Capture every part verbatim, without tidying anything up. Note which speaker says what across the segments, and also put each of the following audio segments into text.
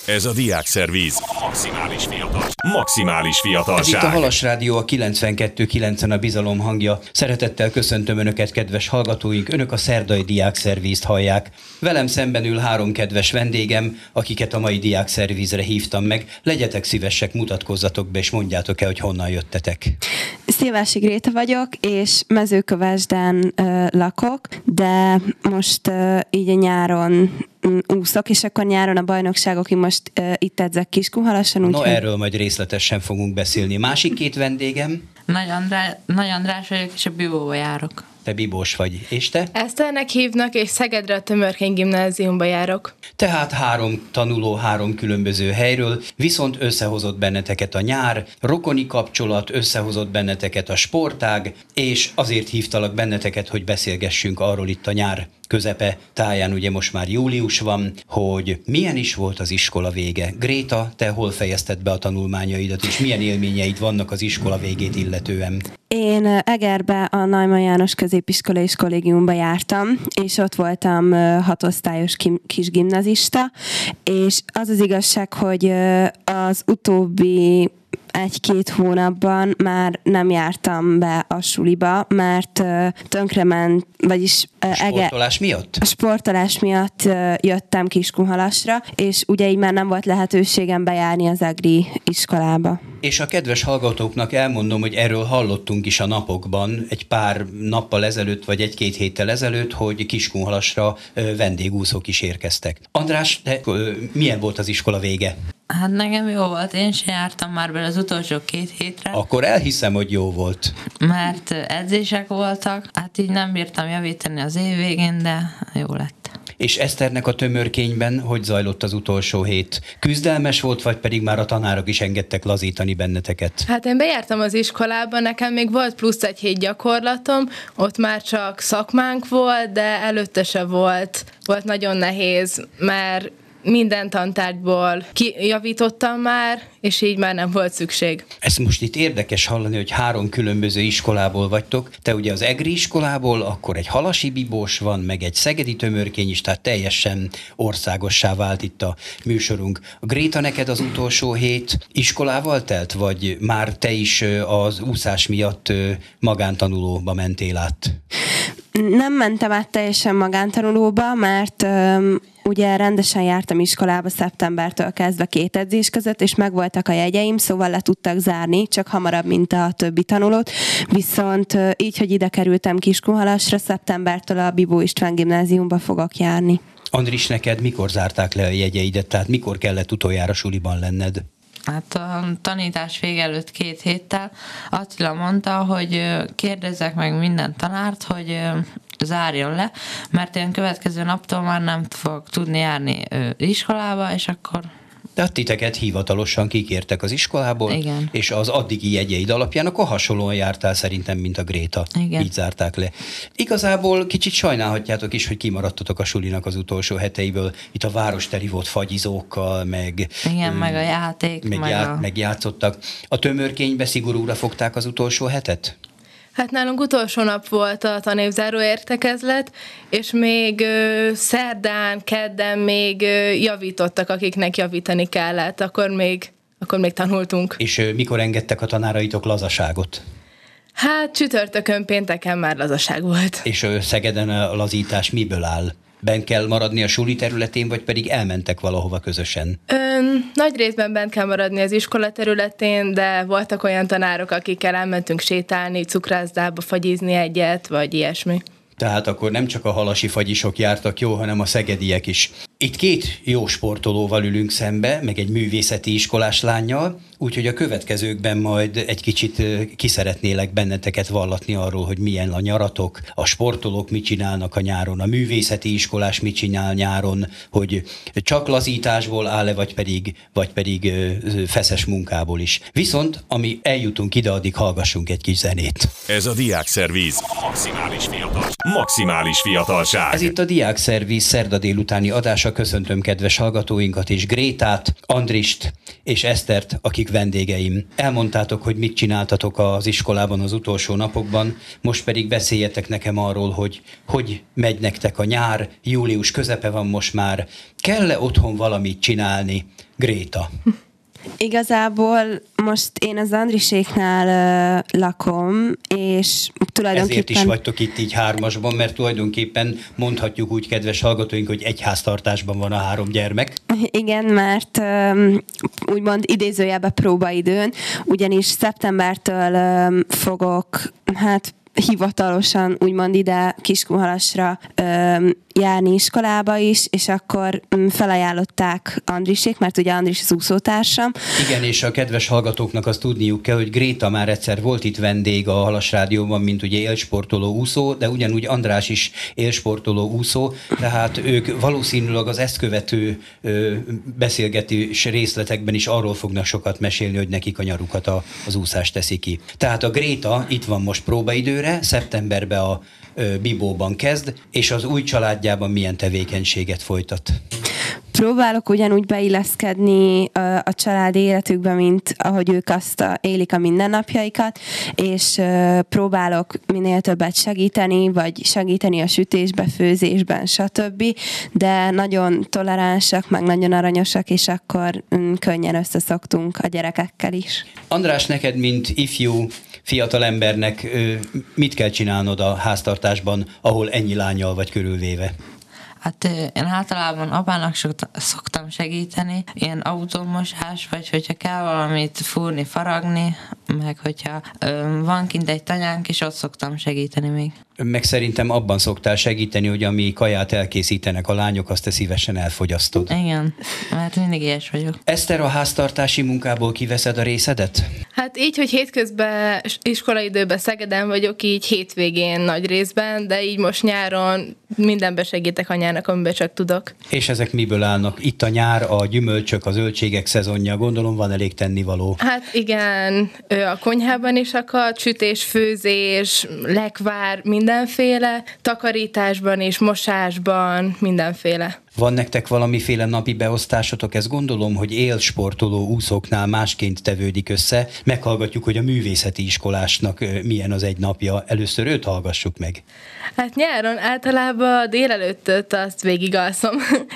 Speaker 1: Ez a Diákszervíz. Maximális fiatal. Maximális fiatalság.
Speaker 2: Ez itt a Halas Rádió, a kilencvenkettő kilencen a bizalom hangja. Szeretettel köszöntöm Önöket, kedves hallgatóink. Önök a szerdai Diákszervízt hallják. Velem szemben ül három kedves vendégem, akiket a mai Diákszervízre hívtam meg. Legyetek szívesek, mutatkozzatok be, és mondjátok el, hogy honnan jöttetek.
Speaker 3: Szilvási Gréta vagyok, és Mezőkövesden uh, lakok, de most uh, így a nyáron úszok, és akkor nyáron a bajnokságokig most uh, itt edzek Kiskunhalason.
Speaker 2: No,
Speaker 3: úgy,
Speaker 2: erről majd részletesen fogunk beszélni. Másik két vendégem?
Speaker 4: Nagy, Andrá- Nagy András vagyok, és a Bibóba járok.
Speaker 2: Te Bibós vagy. És te?
Speaker 5: Eszternek hívnak, és Szegedre a Tömörkény gimnáziumba járok.
Speaker 2: Tehát három tanuló három különböző helyről, viszont összehozott benneteket a nyár, rokoni kapcsolat, összehozott benneteket a sportág, és azért hívtalak benneteket, hogy beszélgessünk arról itt a nyár közepe táján, ugye most már július van, hogy milyen is volt az iskola vége. Gréta, te hol fejezted be a tanulmányaidat, és milyen élményeid vannak az iskola végét illetően?
Speaker 3: Én Egerbe a Neumann János középiskola és kollégiumba jártam, és ott voltam hatosztályos kis gimnazista, és az az igazság, hogy az utóbbi egy-két hónapban már nem jártam be a suliba, mert uh, tönkrement, vagyis... Uh,
Speaker 2: sportolás ege- miatt?
Speaker 3: A sportolás miatt uh, jöttem Kiskunhalasra, és ugye így már nem volt lehetőségem bejárni az egri iskolába.
Speaker 2: És a kedves hallgatóknak elmondom, hogy erről hallottunk is a napokban, egy pár nappal ezelőtt, vagy egy-két héttel ezelőtt, hogy Kiskunhalasra uh, vendégúszók is érkeztek. András, te, uh, milyen volt az iskola vége?
Speaker 4: Hát nekem jó volt, én sem jártam már bele az utolsó két hétre.
Speaker 2: Akkor elhiszem, hogy jó volt.
Speaker 4: Mert edzések voltak, hát így nem bírtam javítani az év végén, de jó lett.
Speaker 2: És Eszternek a Tömörkényben hogy zajlott az utolsó hét? Küzdelmes volt, vagy pedig már a tanárok is engedtek lazítani benneteket?
Speaker 5: Hát én bejártam az iskolába, nekem még volt plusz egy hét gyakorlatom, ott már csak szakmánk volt, de előtte se volt, volt nagyon nehéz, mert minden tantárgyból kijavítottam már, és így már nem volt szükség.
Speaker 2: Ez most itt érdekes hallani, hogy három különböző iskolából vagytok. Te ugye az egri iskolából, akkor egy halasi bibós van, meg egy szegedi tömörkény is, tehát teljesen országossá vált itt a műsorunk. Gréta, neked az utolsó hét iskolával telt, vagy már te is az úszás miatt magántanulóba mentél át?
Speaker 3: Nem mentem át teljesen magántanulóba, mert um, ugye rendesen jártam iskolába szeptembertől kezdve két edzés között, és megvoltak a jegyeim, szóval le tudtak zárni, csak hamarabb, mint a többi tanulót. Viszont uh, így, hogy ide kerültem Kiskunhalasra, szeptembertől a Bibó István gimnáziumba fogok járni.
Speaker 2: Andris, neked mikor zárták le a jegyeidet, tehát mikor kellett utoljára suliban lenned?
Speaker 4: Hát a tanítás vége előtt két héttel Attila mondta, hogy kérdezzek meg minden tanárt, hogy zárjon le, mert én következő naptól már nem fog tudni járni iskolába, és akkor...
Speaker 2: Tehát titeket hivatalosan kikértek az iskolából,
Speaker 4: igen,
Speaker 2: és az addigi jegyeid alapján akkor hasonlóan jártál szerintem, mint a Gréta.
Speaker 4: Igen.
Speaker 2: Így zárták le. Igazából kicsit sajnálhatjátok is, hogy kimaradtatok a sulinak az utolsó heteiből. Itt a város teli volt fagyizókkal, meg...
Speaker 4: Igen, um, meg a játék,
Speaker 2: meg,
Speaker 4: meg,
Speaker 2: já-
Speaker 4: a...
Speaker 2: meg játszottak. A Tömörkénybe szigorúra fogták az utolsó hetet?
Speaker 5: Hát nálunk utolsó nap volt a tanévzáró értekezlet, és még ö, szerdán, kedden még ö, javítottak, akiknek javítani kellett, akkor még, akkor még tanultunk.
Speaker 2: És ö, mikor engedtek a tanáraitok lazaságot?
Speaker 5: Hát csütörtökön, pénteken már lazaság volt.
Speaker 2: És ö, Szegeden a lazítás miből áll? Benn kell maradni a suli területén, vagy pedig elmentek valahova közösen?
Speaker 5: Ön, nagy részben bent kell maradni az iskola területén, de voltak olyan tanárok, akikkel elmentünk sétálni, cukrászdába fagyizni egyet, vagy ilyesmi.
Speaker 2: Tehát akkor nem csak a halasi fagyisok jártak jó, hanem a szegediek is. Itt két jó sportolóval ülünk szembe, meg egy művészeti iskolás lánnyal, úgyhogy a következőkben majd egy kicsit kiszeretnélek benneteket vallatni arról, hogy milyen a nyaratok, a sportolók mit csinálnak a nyáron, a művészeti iskolás mit csinál nyáron, hogy csak lazításból áll-e, vagy pedig, vagy pedig feszes munkából is. Viszont, ami eljutunk ide, addig hallgassunk egy kis zenét.
Speaker 1: Ez a Diákszervíz. Maximális fiatal. Maximális fiatalság.
Speaker 2: Ez itt a Diákszervíz szerda délutáni adása. Andrással köszöntöm kedves hallgatóinkat és Grétát, Andrist és Esztert, akik vendégeim. Elmondtátok, hogy mit csináltatok az iskolában az utolsó napokban, most pedig beszéljetek nekem arról, hogy hogy megy nektek a nyár, július közepe van most már. Kell-e otthon valamit csinálni? Gréta.
Speaker 3: Igazából most én az Andriséknál uh, lakom, és tulajdonképpen...
Speaker 2: Ezért is vagytok itt így hármasban, mert tulajdonképpen mondhatjuk úgy, kedves hallgatóink, hogy egyháztartásban van a három gyermek.
Speaker 3: Igen, mert um, úgymond idézőjelben próbaidőn, ugyanis szeptembertől um, fogok, hát hivatalosan úgymond ide Kiskunhalasra um, járni iskolába is, és akkor um, felajánlották Andrisék, mert ugye Andris az úszótársam.
Speaker 2: Igen, és a kedves hallgatóknak azt tudniuk kell, hogy Gréta már egyszer volt itt vendég a Halas Rádióban, mint ugye élsportoló úszó, de ugyanúgy András is élsportoló úszó, tehát ők valószínűleg az ezt követő ö, beszélgetés részletekben is arról fognak sokat mesélni, hogy nekik a nyarukat a, az úszás teszi ki. Tehát a Gréta itt van most próbaidőre, szeptemberben a ö, Bibóban kezd, és az új családjában milyen tevékenységet folytat?
Speaker 3: Próbálok ugyanúgy beilleszkedni a, a család életükbe, mint ahogy ők azt a, élik a mindennapjaikat, és uh, próbálok minél többet segíteni, vagy segíteni a sütésbe, főzésben, stb. De nagyon toleránsak, meg nagyon aranyosak, és akkor um, könnyen összeszoktunk a gyerekekkel is.
Speaker 2: András, neked, mint ifjú fiatal embernek mit kell csinálnod a háztartásban, ahol ennyi lánnyal vagy körülvéve?
Speaker 4: Hát én általában apának szoktam segíteni, ilyen autómosás, vagy hogyha kell valamit fúrni, faragni, meg hogyha van kint egy tanyánk, és ott szoktam segíteni még.
Speaker 2: Meg szerintem abban szoktál segíteni, hogy ami kaját elkészítenek a lányok, azt te szívesen elfogyasztod.
Speaker 4: Igen, mert mindig ilyes vagyok.
Speaker 2: Eszter, a háztartási munkából kiveszed a részedet?
Speaker 5: Hát így, hogy hétközben iskolaidőben Szegeden vagyok, így hétvégén nagy részben, de így most nyáron mindenbe segítek anyának, amiben csak tudok.
Speaker 2: És ezek miből állnak? Itt a nyár, a gyümölcsök, a zöldségek szezonja, gondolom van elég tennivaló.
Speaker 5: Hát igen, a konyhában is akad, sütés, főzés, lekvár, mindenféle, takarításban és mosásban, mindenféle.
Speaker 2: Van nektek valamiféle napi beosztásotok? Ezt gondolom, hogy élsportoló úszóknál másként tevődik össze. Meghallgatjuk, hogy a művészeti iskolásnak milyen az egy napja. Először őt hallgassuk meg.
Speaker 5: Hát nyáron általában délelőttöt azt végigalszom.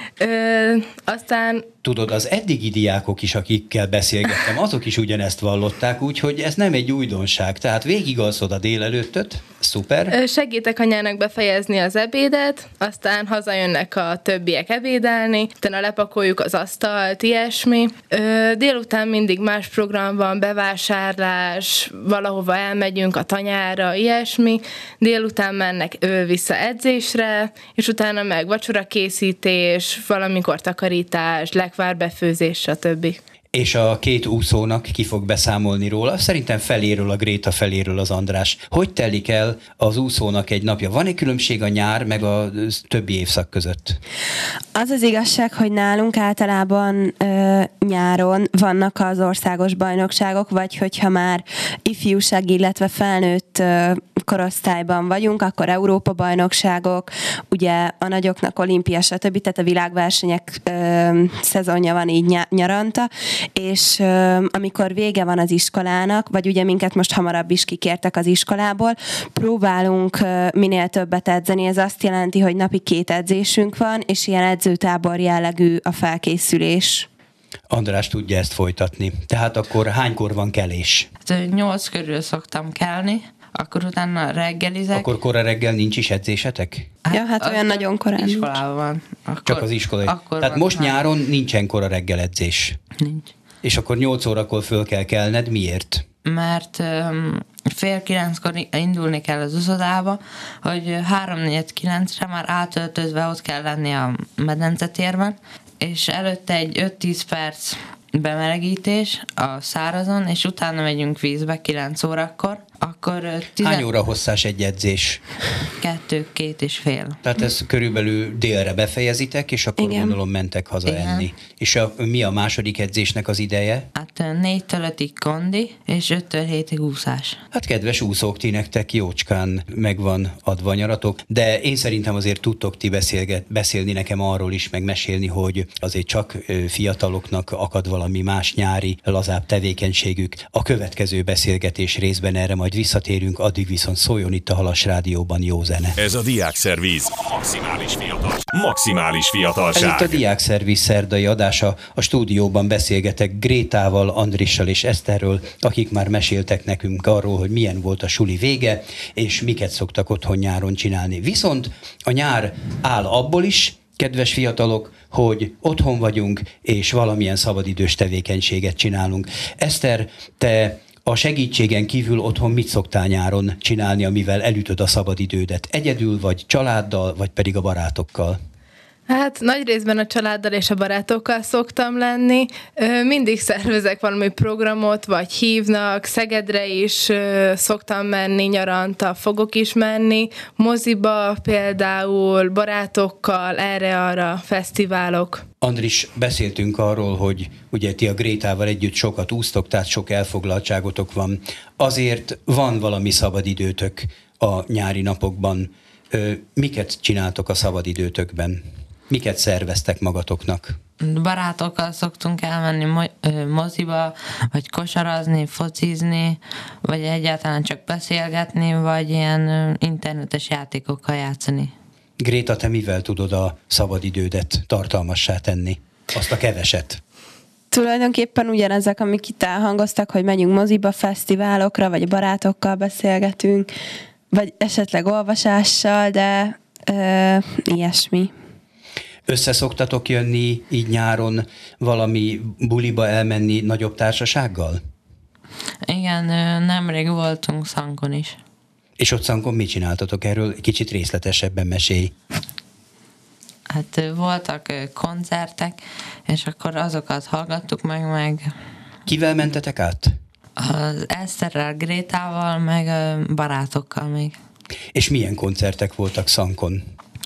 Speaker 5: Ö, aztán...
Speaker 2: Tudod, az eddigi diákok is, akikkel beszélgettem, azok is ugyanezt vallották, úgyhogy ez nem egy újdonság. Tehát végigalszod a délelőttöt, szuper.
Speaker 5: Segítek anyának befejezni az ebédet, aztán hazajönnek a többiek ebédelni, utána lepakoljuk az asztalt, ilyesmi. Délután mindig más program van, bevásárlás, valahova elmegyünk a tanyára, ilyesmi. Délután mennek ő vissza edzésre, és utána meg vacsorakészítés, valamikor takarítás, lekvárbefőzés, stb.
Speaker 2: És a két úszónak ki fog beszámolni róla? Szerintem feléről a Gréta, feléről az András. Hogy telik el az úszónak egy napja? Van-e különbség a nyár meg a többi évszak között?
Speaker 3: Az az igazság, hogy nálunk általában ö, nyáron vannak az országos bajnokságok, vagy hogyha már ifjúság, illetve felnőtt ö, korosztályban vagyunk, akkor Európa-bajnokságok, ugye a nagyoknak olimpia, stb. Tehát a világversenyek ö, szezonja van így ny- nyaranta, és ö, amikor vége van az iskolának, vagy ugye minket most hamarabb is kikértek az iskolából, próbálunk ö, minél többet edzeni. Ez azt jelenti, hogy napi két edzésünk van, és ilyen edzőtábor jellegű a felkészülés.
Speaker 2: András tudja ezt folytatni. Tehát akkor hánykor van kelés?
Speaker 4: Hát, nyolc körül szoktam kelni, akkor utána reggelizek.
Speaker 2: Akkor kora reggel nincs is edzésetek?
Speaker 3: Hát, ja, hát olyan nagyon korán
Speaker 4: iskolában van. Akkor,
Speaker 2: Csak az iskolai.
Speaker 4: Akkor
Speaker 2: Tehát most
Speaker 4: már.
Speaker 2: nyáron nincsen kora reggel edzés.
Speaker 4: Nincs.
Speaker 2: És akkor nyolc órakor föl kell kelned. Miért?
Speaker 4: Mert um, fél kilenckor indulni kell az uszodába, hogy háromnegyed kilencre már átöltözve ott kell lenni a medencetérben, és előtte egy öt-tíz perc bemelegítés a szárazon, és utána megyünk vízbe kilenc órakor. Akkor tizen...
Speaker 2: Hány óra hosszás egy edzés?
Speaker 4: Kettő, két és fél.
Speaker 2: Tehát ez körülbelül délre befejezitek, és akkor
Speaker 3: Igen.
Speaker 2: gondolom mentek haza
Speaker 4: Igen.
Speaker 2: enni. És a, mi a második edzésnek az ideje?
Speaker 4: Hát négytől ötig kondi, és öttől hétig úszás.
Speaker 2: Hát kedves úszók, ti nektek jócskán megvan adva a nyaratok, de én szerintem azért tudtok ti beszélget, beszélni nekem arról is, meg mesélni, hogy azért csak fiataloknak akad valami más nyári, lazább tevékenységük. A következő beszélgetés részben erre majd visszatérünk, addig viszont szóljon itt a Halas Rádióban jó zene.
Speaker 1: Ez a Diákszervíz. Maximális fiatal. Maximális
Speaker 2: Ez
Speaker 1: fiatalság.
Speaker 2: itt a Diákszervíz szerdai adása. A stúdióban beszélgetek Grétával, Andrissal és Eszterről, akik már meséltek nekünk arról, hogy milyen volt a suli vége, és miket szoktak otthon nyáron csinálni. Viszont a nyár áll abból is, kedves fiatalok, hogy otthon vagyunk, és valamilyen szabadidős tevékenységet csinálunk. Eszter, te a segítségen kívül otthon mit szoktál nyáron csinálni, amivel elütöd a szabadidődet? Egyedül, vagy családdal, vagy pedig a barátokkal?
Speaker 5: Hát nagy részben a családdal és a barátokkal szoktam lenni. Ö, Mindig szervezek valami programot, vagy hívnak. Szegedre is ö, szoktam menni, nyaranta fogok is menni. Moziba például, barátokkal, erre-arra, fesztiválok.
Speaker 2: Andris, beszéltünk arról, hogy ugye ti a Grétával együtt sokat úsztok, tehát sok elfoglaltságotok van. Azért van valami szabadidőtök a nyári napokban. Ö, miket csináltok a szabadidőtökben? Miket szerveztek magatoknak?
Speaker 4: Barátokkal szoktunk elmenni mo- ö, moziba, vagy kosarazni, focizni, vagy egyáltalán csak beszélgetni, vagy ilyen ö, internetes játékokkal játszani.
Speaker 2: Gréta, te mivel tudod a szabadidődet tartalmassá tenni? Azt a keveset.
Speaker 3: Tulajdonképpen ugyanezek, amik itt elhangoztak, hogy megyünk moziba, fesztiválokra, vagy barátokkal beszélgetünk, vagy esetleg olvasással, de ö, ilyesmi.
Speaker 2: Összeszoktatok jönni így nyáron valami buliba elmenni nagyobb társasággal?
Speaker 4: Igen, ö, nemrég voltunk Szankon is.
Speaker 2: És ott Szankon mit csináltatok erről? Egy kicsit részletesebben mesélj.
Speaker 4: Hát ö, voltak ö, koncertek, és akkor azokat hallgattuk meg, meg
Speaker 2: Kivel mentetek át?
Speaker 4: az Eszterrel, Grétával, meg ö, barátokkal még.
Speaker 2: És milyen koncertek voltak Szankon?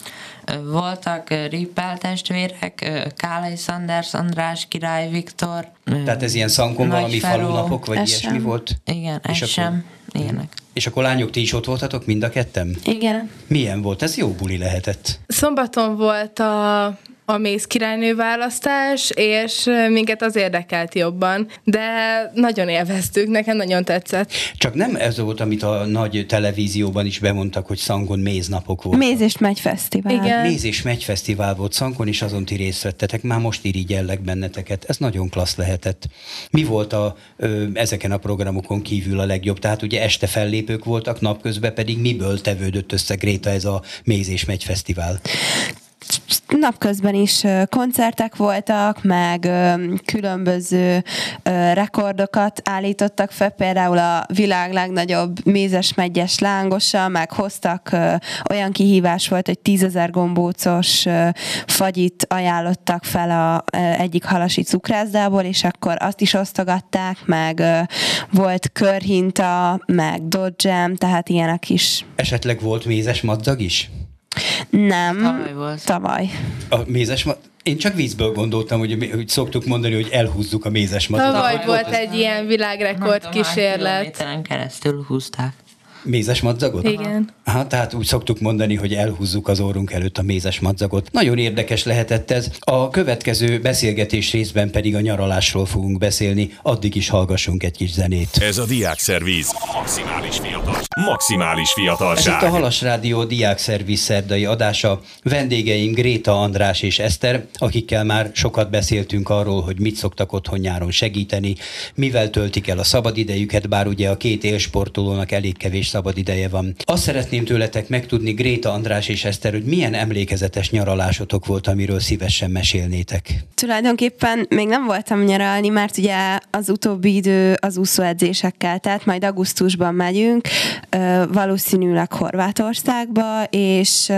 Speaker 4: Ö, Voltak ö, Rippel testvérek, ö, Kálai Sanders, András Király, Viktor. ö,
Speaker 2: Tehát ez ilyen Szankon
Speaker 4: Nagy
Speaker 2: valami
Speaker 4: Feró.
Speaker 2: falunapok, vagy
Speaker 3: Ez
Speaker 2: ilyesmi
Speaker 3: sem.
Speaker 2: volt?
Speaker 4: Igen,
Speaker 2: És
Speaker 4: ez
Speaker 2: akkor-
Speaker 4: sem. Ilyenek.
Speaker 2: És akkor lányok, ti is ott voltatok mind a ketten?
Speaker 3: Igen.
Speaker 2: Milyen volt? Ez jó buli lehetett.
Speaker 5: Szombaton volt a, a Mész királynő választás, és minket az érdekelt jobban, de nagyon élveztük, nekem nagyon tetszett.
Speaker 2: Csak nem ez volt, amit a nagy televízióban is bemondtak, hogy Szankon méznapok voltak.
Speaker 3: Méz és megy fesztivál.
Speaker 5: Igen.
Speaker 2: Méz és megy fesztivál volt Szankon, és azon ti részt vettetek, már most irigyellek benneteket. Ez nagyon klassz lehetett. Mi volt a, ö, ezeken a programokon kívül a legjobb? Tehát ugye este fellépők voltak, napközben pedig miből tevődött össze, Gréta, ez a Méz és megy fesztivál?
Speaker 3: Napközben is ö, koncertek voltak, meg ö, különböző ö, rekordokat állítottak fel, például a világ legnagyobb mézes-megyes lángosa, meg hoztak, ö, olyan kihívás volt, hogy tízezer gombócos ö, fagyit ajánlottak fel a ö, egyik halasi cukrászdából, és akkor azt is osztogatták, meg ö, volt körhinta, meg dodgem, tehát ilyenek is.
Speaker 2: Esetleg volt mézes madzag is?
Speaker 3: Nem.
Speaker 4: Tavaly volt.
Speaker 3: Tavaly.
Speaker 2: A mézes ma- Én csak vízből gondoltam, hogy, hogy szoktuk mondani, hogy elhúzzuk a mézes madzagot.
Speaker 5: Tavaly
Speaker 4: Tavaly
Speaker 5: volt
Speaker 4: volt
Speaker 5: egy ilyen világrekord
Speaker 4: Nem tudom, hány
Speaker 5: kísérlet.
Speaker 4: kilométeren keresztül húzták.
Speaker 2: Mézes madzagot?
Speaker 5: Igen.
Speaker 2: Aha, tehát úgy szoktuk mondani, hogy elhúzzuk az orrunk előtt a mézes madzagot. Nagyon érdekes lehetett ez. A következő beszélgetés részben pedig a nyaralásról fogunk beszélni, addig is hallgassunk egy kis zenét.
Speaker 1: Ez a Diákszervíz. Maximális fiatal. Maximális
Speaker 2: Ez itt
Speaker 1: fiatalság.
Speaker 2: a Halas Rádió Diákszervíz szerdai adása. Vendégeim Gréta, András és Eszter, akikkel már sokat beszéltünk arról, hogy mit szoktak otthon nyáron segíteni, mivel töltik el a szabadidejüket, bár ugye a két élsportolónak elég kevés szabad ideje van. Azt szeretném tőletek megtudni, Gréta, András és Eszter, hogy milyen emlékezetes nyaralásotok volt, amiről szívesen mesélnétek.
Speaker 3: Tulajdonképpen még nem voltam nyaralni, mert ugye az utóbbi idő az úszóedzésekkel, tehát majd augusztusban megyünk, valószínűleg Horvátországba, és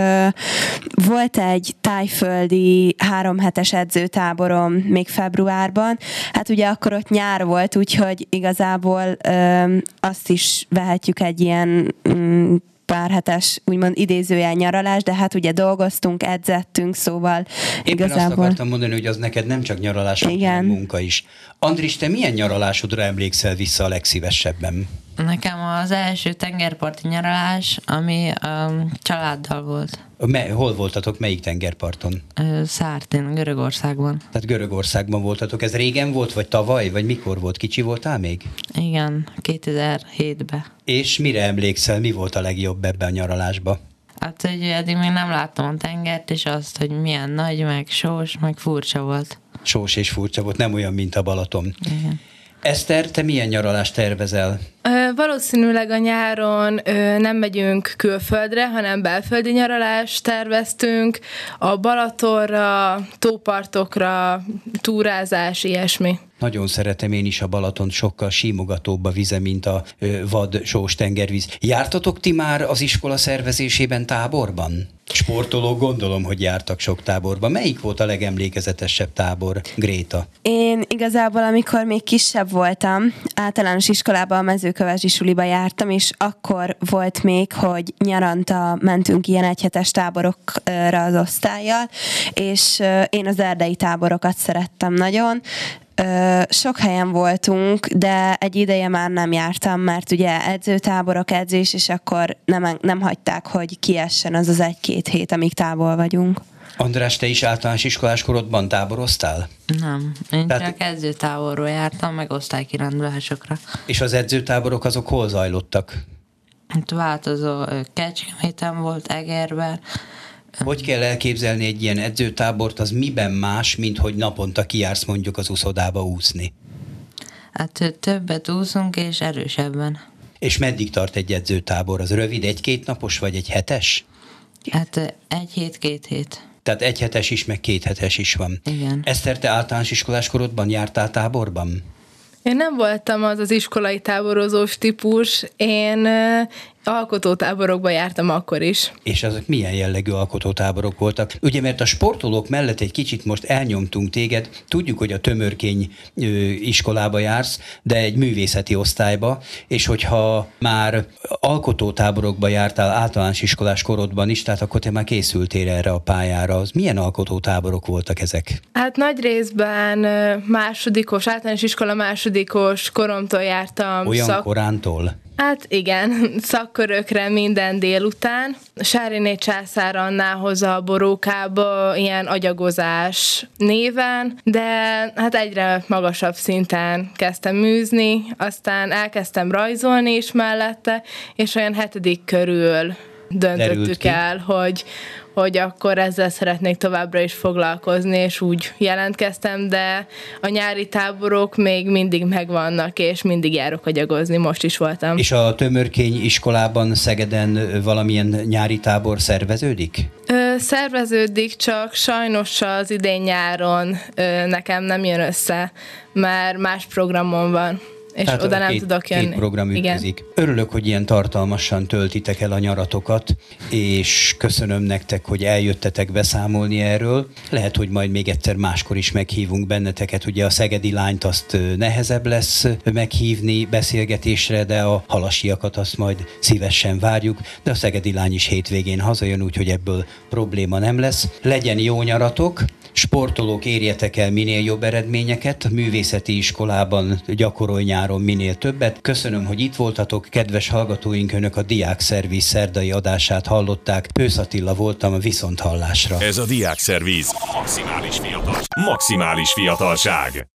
Speaker 3: volt egy tájföldi három hetes edzőtáborom még februárban. Hát ugye akkor ott nyár volt, úgyhogy igazából azt is vehetjük egy ilyen pár hetes, úgymond idézőjel nyaralás, de hát ugye dolgoztunk, edzettünk, szóval
Speaker 2: Éppen
Speaker 3: igazából...
Speaker 2: azt akartam mondani, hogy az neked nem csak nyaralás, hanem munka is. Andris, te milyen nyaralásodra emlékszel vissza a legszívesebben?
Speaker 4: Nekem az első tengerparti nyaralás, ami um, családdal volt.
Speaker 2: Me- hol voltatok, melyik tengerparton?
Speaker 4: Szártén, Görögországban.
Speaker 2: Tehát Görögországban voltatok. Ez régen volt, vagy tavaly, vagy mikor volt? Kicsi voltál még?
Speaker 4: Igen, kétezer-hétben.
Speaker 2: És mire emlékszel, mi volt a legjobb ebben a nyaralásban?
Speaker 4: Hát, hogy eddig még nem láttam a tengert, és azt, hogy milyen nagy, meg sós, meg furcsa volt.
Speaker 2: Sós és furcsa volt, nem olyan, mint a Balaton.
Speaker 4: Igen.
Speaker 2: Eszter, te milyen nyaralást tervezel?
Speaker 5: Ö, valószínűleg a nyáron ö, nem megyünk külföldre, hanem belföldi nyaralást terveztünk, a Balatonra, tópartokra, túrázás, ilyesmi.
Speaker 2: Nagyon szeretem én is a Balaton, sokkal símogatóbb a vize, mint a ö, vad sós tengervíz. Jártatok ti már az iskola szervezésében táborban? Sportolók, gondolom, hogy jártak sok táborban. Melyik volt a legemlékezetesebb tábor, Gréta?
Speaker 3: Én igazából, amikor még kisebb voltam, általános iskolában a mezőkövesdi suliba jártam, és akkor volt még, hogy nyaranta mentünk ilyen egyhetes táborokra az osztállyal, és én az erdei táborokat szerettem nagyon. Sok helyen voltunk, de egy ideje már nem jártam, mert ugye edzőtáborok, edzés, és akkor nem, nem hagyták, hogy kiessen az az egy-két hét, amíg távol vagyunk.
Speaker 2: András, te is általános iskolás korodban táboroztál?
Speaker 4: Nem, én
Speaker 2: Tehát...
Speaker 4: csak edzőtáborról jártam, meg osztálykirándulásokra.
Speaker 2: És az edzőtáborok azok hol zajlottak?
Speaker 4: Itt változó, Kecskeméten volt, Egerben.
Speaker 2: Hogy kell elképzelni egy ilyen edzőtábort, az miben más, mint hogy naponta kijársz mondjuk az úszodába úszni?
Speaker 4: Hát többet úszunk, és erősebben.
Speaker 2: És meddig tart egy edzőtábor? Az rövid, egy-két napos, vagy egy hetes?
Speaker 4: Hát egy hét, két hét.
Speaker 2: Tehát egy hetes is, meg két hetes is van.
Speaker 4: Igen.
Speaker 2: Eszter, te általános iskolás korodban jártál táborban?
Speaker 5: Én nem voltam az az iskolai táborozós típus, én uh, alkotótáborokba jártam akkor is.
Speaker 2: És azok milyen jellegű alkotótáborok voltak? Ugye, mert a sportolók mellett egy kicsit most elnyomtunk téged, tudjuk, hogy a Tömörkény ö, iskolába jársz, de egy művészeti osztályba, és hogyha már alkotótáborokba jártál általános iskolás korodban is, tehát akkor te már készültél erre a pályára. Az milyen alkotótáborok voltak ezek?
Speaker 5: Hát nagy részben másodikos, általános iskola másodikos koromtól jártam.
Speaker 2: Olyan
Speaker 5: szak...
Speaker 2: korántól?
Speaker 5: Hát igen, szakkörökre minden délután. Sáriné Császár Annához a Borókába ilyen agyagozás néven, de hát egyre magasabb szinten kezdtem műzni, aztán elkezdtem rajzolni is mellette, és olyan hetedik körül döntöttük el, hogy, hogy akkor ezzel szeretnék továbbra is foglalkozni, és úgy jelentkeztem, de a nyári táborok még mindig megvannak, és mindig járok agyagozni, most is voltam. És
Speaker 2: a Tömörkény iskolában Szegeden valamilyen nyári tábor szerveződik?
Speaker 5: Ö, szerveződik, csak sajnos az idén nyáron ö, nekem nem jön össze, mert más programon van. És
Speaker 2: tehát
Speaker 5: oda nem
Speaker 2: két,
Speaker 5: tudok jönni.
Speaker 2: Két program ütközik. Igen. Örülök, hogy ilyen tartalmasan töltitek el a nyaratokat, és köszönöm nektek, hogy eljöttetek beszámolni erről. Lehet, hogy majd még egyszer máskor is meghívunk benneteket. Ugye a szegedi lányt azt nehezebb lesz meghívni beszélgetésre, de a halasiakat azt majd szívesen várjuk, de a szegedi lány is hétvégén hazajön, úgyhogy ebből probléma nem lesz. Legyen jó nyaratok! Sportolók, érjetek el minél jobb eredményeket, a művészeti iskolában gyakorolj nyáron minél többet. Köszönöm, hogy itt voltatok, kedves hallgatóink, önök a Diák Szerviz szerdai adását hallották. Ősz Attila voltam, a viszonthallásra.
Speaker 1: Ez a Diák Szerviz. Maximális fiatal. Maximális fiatalság.